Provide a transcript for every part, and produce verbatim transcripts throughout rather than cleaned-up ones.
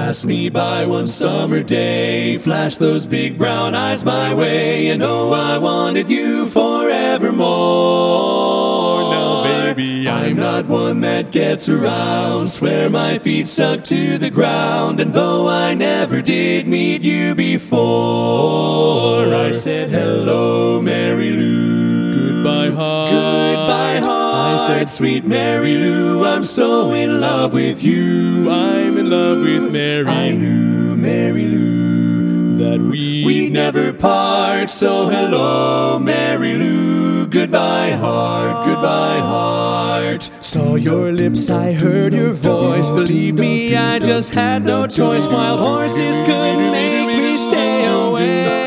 passed me by one summer day, flashed those big brown eyes my way, and oh, I wanted you forevermore. Now, baby, I'm not one that gets around, swear my feet stuck to the ground, and though I never did meet you before, I said hello, Mary Lou. Goodbye, heart. Goodbye, heart. I said, sweet Mary Lou, I'm so in love with you. I'm in love with Mary. I knew, Mary Lou, that we we'd never part. So hello, Mary Lou. Goodbye, heart. Goodbye, heart. Saw your lips, I heard your voice. Believe me, I just had no choice. Wild horses couldn't make me stay away.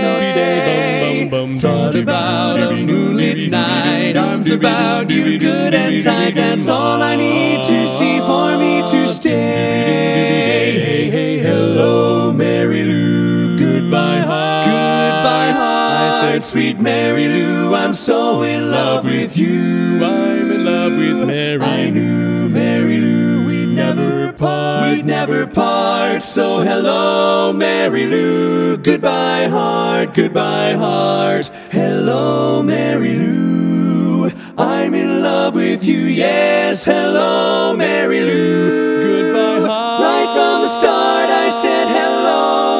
Thought about a moonlit night, arms about you good and tight. That's all I need to see for me to stay. Hey, hey, hello, Mary Lou. Goodbye, heart. Goodbye, heart. I said, sweet Mary Lou, I'm so in love with you. I'm in love with Mary. I knew, Mary Lou, we'd never part. We'd never part. So hello, Mary Lou. Goodbye, heart. Goodbye, heart. Hello, Mary Lou. I'm in love with you. Yes, hello, Mary Lou. Goodbye, heart. Right from the start, I said hello,